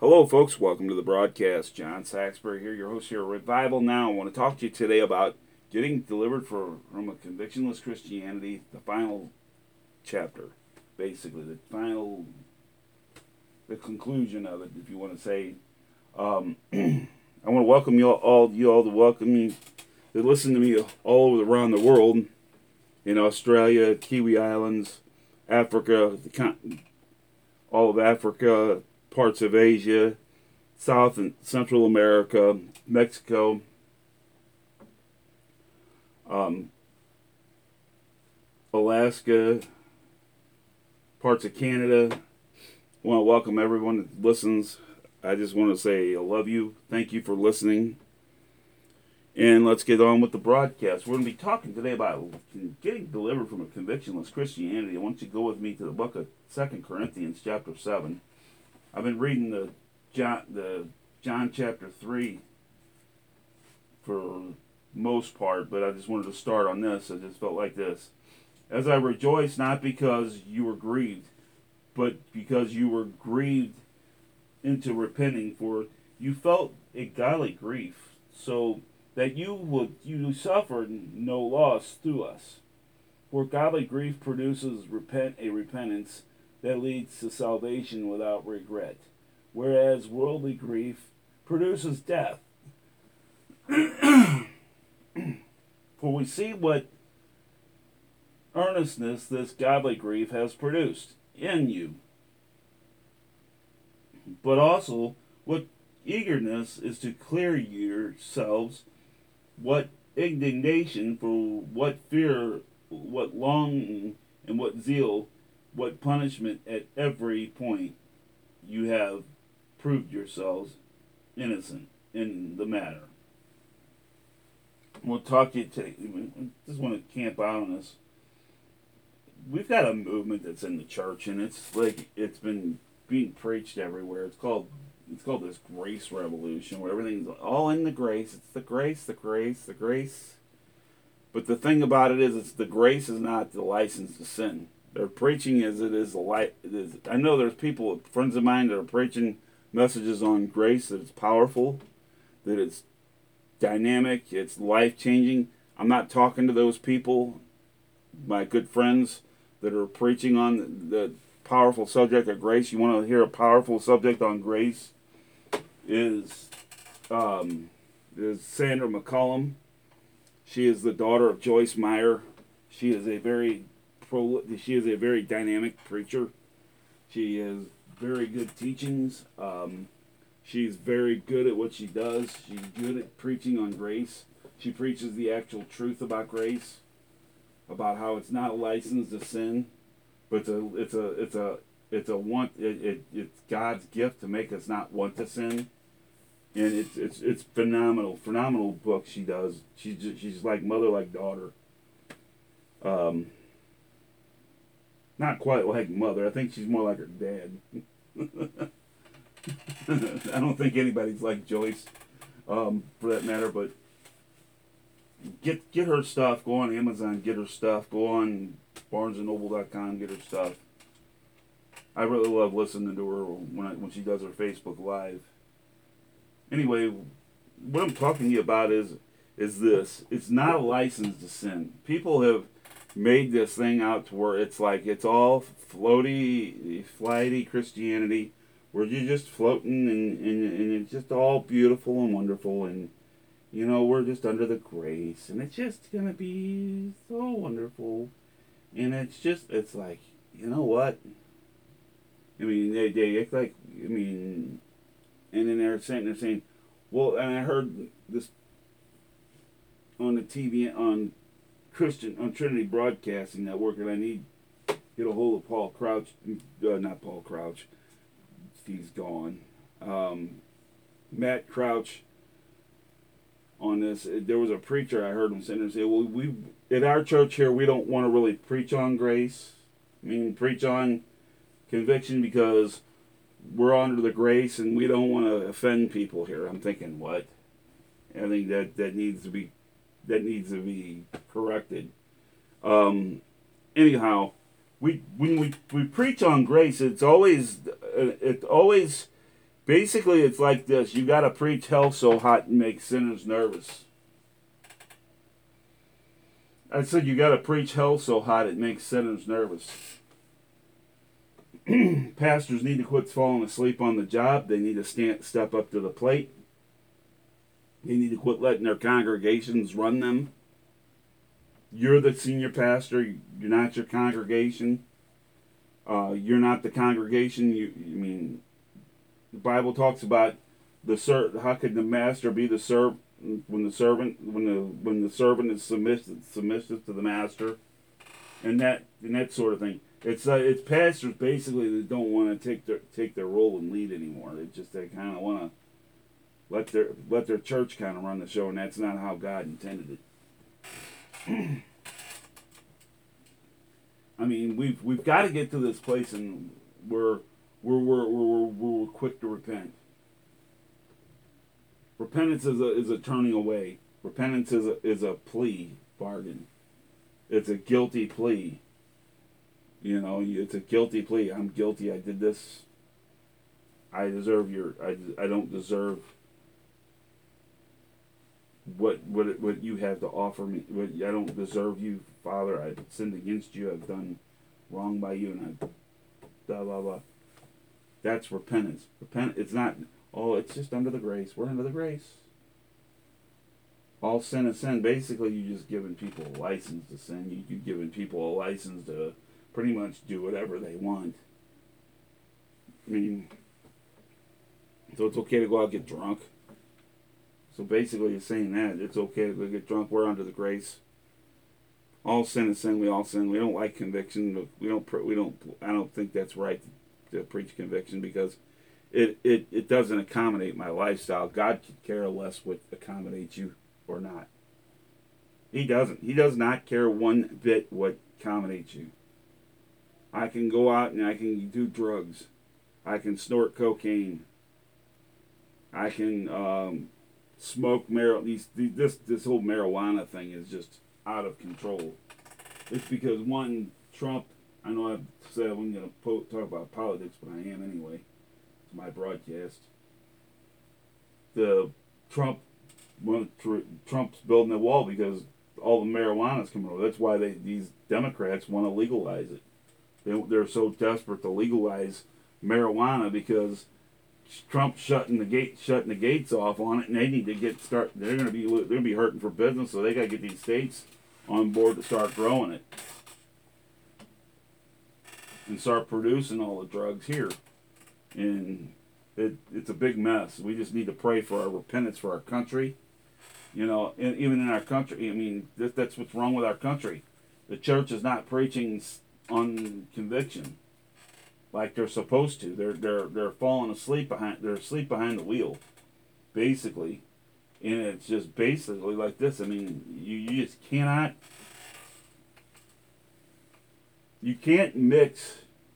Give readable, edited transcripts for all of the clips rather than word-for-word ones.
Hello, folks. Welcome to the broadcast. John Saxbury here, your host here at Revival Now. I want to talk to you today about getting delivered from a convictionless Christianity, the final chapter, basically, the conclusion of it, if you want to say. I want to welcome you all to welcome me, to listen to me all over around the world, in Australia, Kiwi Islands, Africa, all of Africa, parts of Asia, South and Central America, Mexico, Alaska, parts of Canada. I want to welcome everyone that listens. I just want to say I love you. Thank you for listening. And let's get on with the broadcast. We're going to be talking today about getting delivered from a convictionless Christianity. I want you to go with me to the book of 2 Corinthians chapter 7. I've been reading the John chapter 3 for most part, but I just wanted to start on this. I just felt like this. As I rejoice, not because you were grieved, but because you were grieved into repenting, for you felt a godly grief, so that you suffered no loss through us. For godly grief produces a repentance that leads to salvation without regret, whereas worldly grief produces death. For we see what earnestness this godly grief has produced in you, but also what eagerness is to clear yourselves, what indignation, for what fear, what longing, and what zeal, what punishment. At every point you have proved yourselves innocent in the matter. We'll talk to you today. I just want to camp out on this. We've got a movement that's in the church, and it's like it's been being preached everywhere. It's called this grace revolution, where everything's all in the grace. It's the grace, the grace, the grace. But the thing about it is, it's the grace is not the license to sin. They're preaching as it is the light. I know there's people, friends of mine, that are preaching messages on grace, that it's powerful, that it's dynamic, it's life changing. I'm not talking to those people, my good friends, that are preaching on the powerful subject of grace. You want to hear a powerful subject on grace? Is Sandra McCullum. She is the daughter of Joyce Meyer. She is a very dynamic preacher. She has very good teachings. She's very good at what she does. She's good at preaching on grace. She preaches the actual truth about grace, about how it's not a license to sin, but it's God's gift to make us not want to sin. And it's phenomenal book she does. She's like mother like daughter. Not quite like mother. I think she's more like her dad. I don't think anybody's like Joyce, for that matter. But get her stuff. Go on Amazon. Get her stuff. Go on BarnesandNoble.com. Get her stuff. I really love listening to her when she does her Facebook Live. Anyway, what I'm talking to you about is this. It's not a license to sin. People have made this thing out to where it's like it's all flighty Christianity, where you're just floating and it's just all beautiful and wonderful, and we're just under the grace, and it's just gonna be so wonderful, and it's like, you know what? I mean, they act like, and then they're saying, well, and I heard this on the TV on Trinity Broadcasting Network, and I need to get a hold of Paul Crouch, not Paul Crouch, he's gone. Matt Crouch on this. There was a preacher I heard him sitting there say, well, we at our church here, we don't want to really preach on grace. I mean, preach on conviction, because we're under the grace and we don't want to offend people here. I'm thinking, what? I think that needs to be corrected. Anyhow, when we preach on grace, it always Basically, it's like this. You got to preach hell so hot and make sinners nervous. I said you got to preach hell so hot it makes sinners nervous. Pastors need to quit falling asleep on the job. They need to step up to the plate. They need to quit letting their congregations run them. You're the senior pastor. You're not your congregation. You're not the congregation. The Bible talks about how could the master be the servant when the servant is submissive to the master, and that sort of thing. It's pastors basically that don't want to take their role and lead anymore. They kind of want to let their church kind of run the show, and that's not how God intended it. I mean, we've got to get to this place and we're quick to repent. Repentance is a turning away. Repentance is a plea bargain. It's a guilty plea. It's a guilty plea. I'm guilty. I did this. I don't deserve what you have to offer me. I don't deserve you, Father. I've sinned against you. I've done wrong by you, and I blah blah blah. That's repentance. It's not. Oh, it's just under the grace. We're under the grace. All sin is sin. Basically, you're just giving people a license to sin. You're giving people a license to pretty much do whatever they want. I mean, so it's okay to go out and get drunk. So basically, you're saying that it's okay to go get drunk. We're under the grace. All sin is sin. We all sin. We don't like conviction. We don't. I don't think that's right to preach conviction because it doesn't accommodate my lifestyle. God could care less what accommodates you or not. He doesn't. He does not care one bit what accommodates you. I can go out and I can do drugs. I can snort cocaine. I can smoke marijuana. This whole marijuana thing is just out of control. It's because Trump. I know I've said I wasn't going to talk about politics, but I am anyway. It's my broadcast. Trump's building a wall because all the marijuana is coming over. That's why these Democrats want to legalize it. They're so desperate to legalize marijuana because Trump's shutting the gates off on it, and they need to They're going to be hurting for business, so they got to get these states on board to start growing it and start producing all the drugs here. And it's a big mess. We just need to pray for our repentance for our country. And even in our country, I mean, that's what's wrong with our country. The church is not preaching on conviction like they're supposed to. They're falling asleep behind. They're asleep behind the wheel, basically. And it's just basically like this. I mean, you just cannot. You can't mix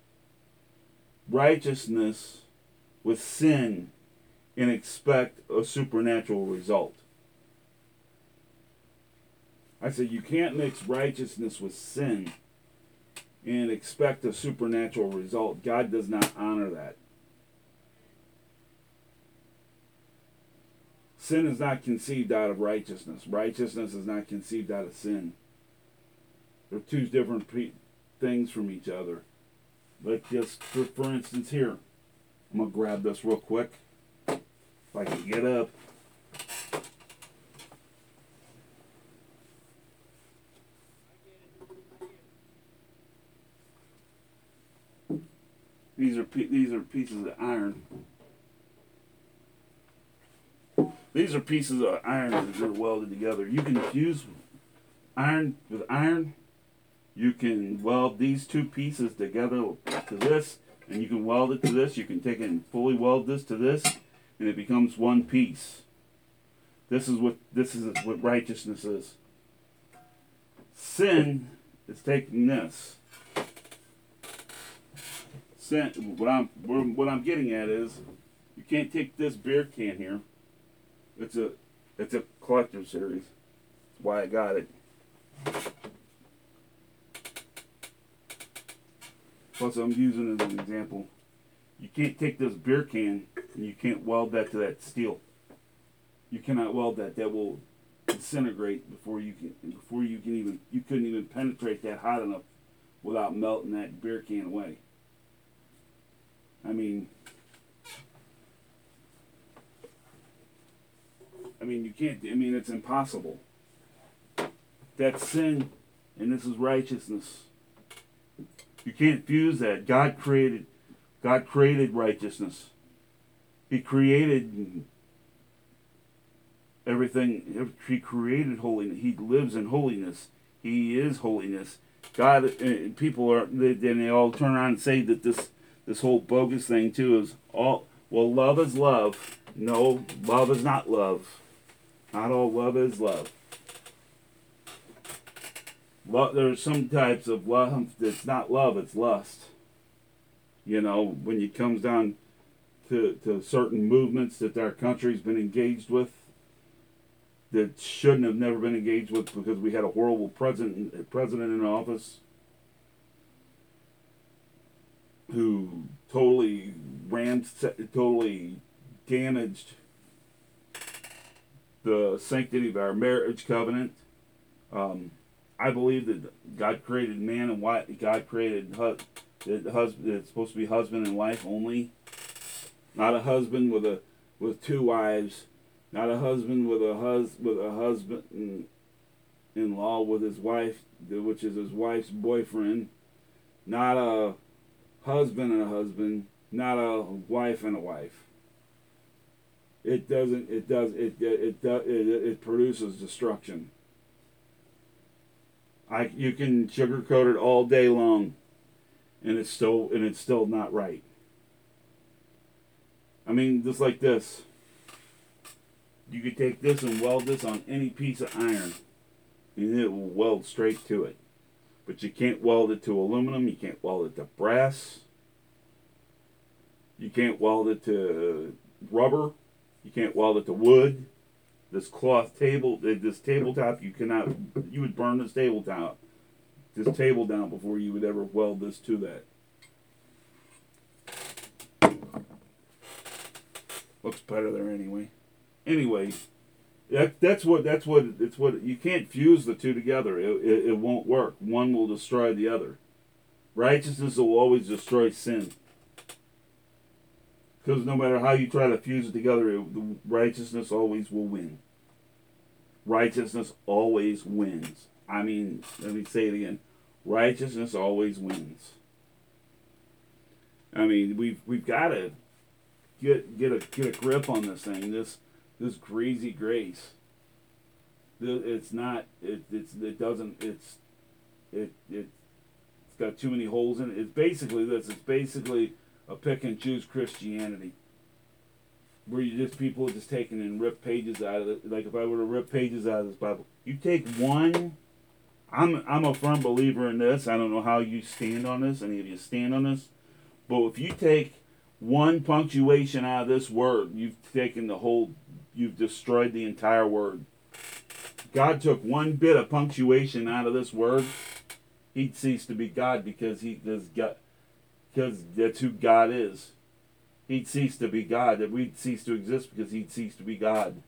righteousness with sin and expect a supernatural result. I said you can't mix righteousness with sin and expect a supernatural result. God does not honor that. Sin is not conceived out of righteousness. Righteousness is not conceived out of sin. They're two different things from each other. Like just for instance here, I'm going to grab this real quick. If I can get up. These are pieces of iron. These are pieces of iron that are welded together. You can fuse iron with iron. You can weld these two pieces together to this, and you can weld it to this. You can take it and fully weld this to this, and it becomes one piece. This is what righteousness is. Sin is taking this. Sin. What I'm getting at is, you can't take this beer can here. It's a collector series. That's why I got it. Plus, I'm using it as an example. You can't take this beer can And you can't weld that to that steel. You cannot weld that. That will disintegrate before you can even, you couldn't even penetrate that hot enough without melting that beer can away. I mean you can't. I mean, it's impossible. That's sin, and this is righteousness. You can't fuse that. God created righteousness. He created everything. He created holiness. He lives in holiness. He is holiness. God. People are. They all turn around and say that this whole bogus thing too is all. Well, love is love. No, love is not love. Not all love is love. There's some types of love that's not love, it's lust. You know, when it comes down to certain movements that our country's been engaged with that shouldn't have never been engaged with because we had a horrible president in office who totally damaged the sanctity of our marriage covenant. I believe that God created man and wife. God created husband. It's supposed to be husband and wife only, not a husband with two wives, not a husband with a husband-in-law with his wife, which is his wife's boyfriend, not a husband and a husband, not a wife and a wife. It produces destruction. You can sugarcoat it all day long, and it's still not right. I mean, just like this. You could take this and weld this on any piece of iron, and it will weld straight to it. But you can't weld it to aluminum. You can't weld it to brass. You can't weld it to rubber. You can't weld it to wood. This tabletop, you would burn this table down before you would ever weld this to that. Looks better there anyway. Anyway, that's what you can't fuse the two together. It won't work. One will destroy the other. Righteousness will always destroy sin. Because no matter how you try to fuse it together, the righteousness always will win. Righteousness always wins. I mean, let me say it again. Righteousness always wins. I mean, we've got to get a grip on this thing. This greasy grace. It's got too many holes in it. It's basically this. It's basically a pick and choose Christianity, where people are just taking and rip pages out of it. Like if I were to rip pages out of this Bible, you take one. I'm a firm believer in this. I don't know how you stand on this. Any of you stand on this, but if you take one punctuation out of this word, you've destroyed the entire word. God took one bit of punctuation out of this word, he'd cease to be God because that's who God is. He'd cease to be God. That we'd cease to exist because he'd cease to be God.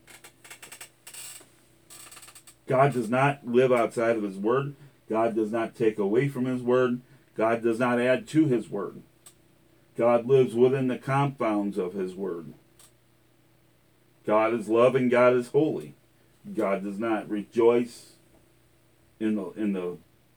God does not live outside of his word. God does not take away from his word. God does not add to his word. God lives within the confounds of his word. God is love and God is holy. God does not rejoice in the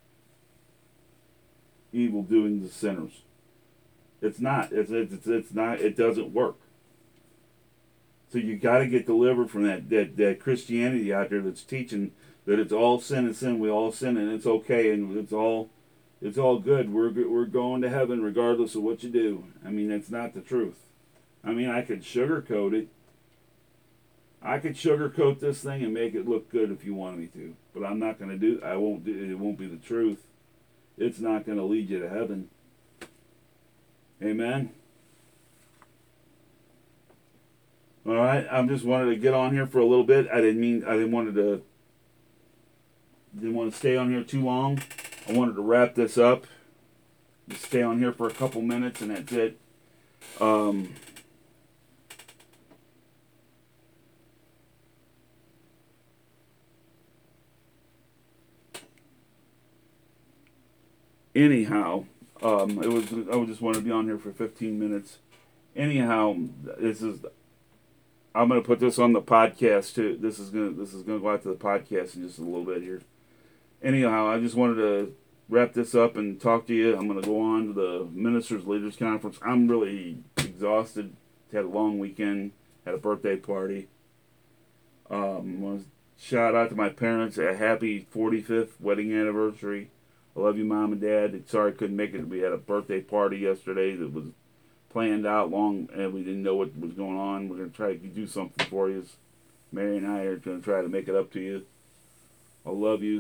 evil doings of sinners. It's not. It's not. It doesn't work. So you got to get delivered from that Christianity out there that's teaching that it's all sin and sin. We all sin and it's okay and it's all good. We're going to heaven regardless of what you do. I mean, that's not the truth. I mean, I could sugarcoat it. I could sugarcoat this thing and make it look good if you wanted me to, but I'm not going to do. I won't do. It won't be the truth. It's not going to lead you to heaven. Amen. All right. I just wanted to get on here for a little bit. I didn't want to stay on here too long. I wanted to wrap this up. Just stay on here for a couple minutes and that's it. Anyhow, I just wanted to be on here for 15 minutes. Anyhow, I'm gonna put this on the podcast too. This is gonna go out to the podcast in just a little bit here. Anyhow, I just wanted to wrap this up and talk to you. I'm gonna go on to the Ministers Leaders Conference. I'm really exhausted. Had a long weekend. Had a birthday party. Want to shout out to my parents. A happy 45th wedding anniversary. I love you, Mom and Dad. Sorry I couldn't make it. We had a birthday party yesterday that was planned out long, and we didn't know what was going on. We're going to try to do something for you. Mary and I are going to try to make it up to you. I love you.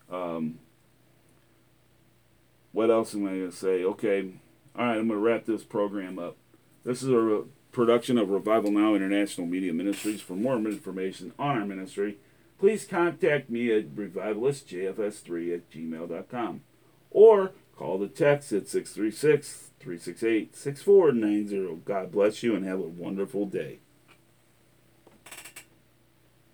What else am I going to say? Okay. All right, I'm going to wrap this program up. This is a production of Revival Now International Media Ministries. For more information on our ministry, please contact me at revivalistjfs3@gmail.com or call the text at 636-368-6490. God bless you and have a wonderful day.